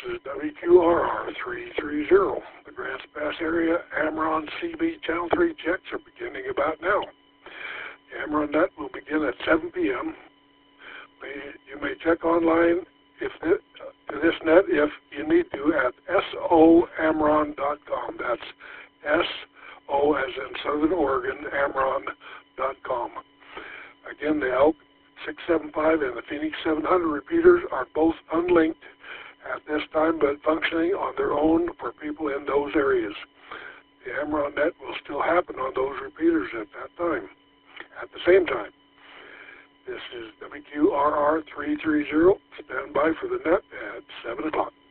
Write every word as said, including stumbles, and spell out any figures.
is W Q R R three thirty. The Grants Pass area Amron C B Channel three checks are beginning about now. The Amron Net will begin at seven p m You may check online if it, uh, to this net if you need to at so amron dot com. That's S O as in Southern Oregon, amron dot com. Again, the Elk six seven five and the Phoenix seven hundred repeaters are both unlinked at this time, but functioning on their own for people in those areas. The Amron Net will still happen on those repeaters at that time, at the same time. This is W Q R R three thirty. Stand by for the net at seven o'clock.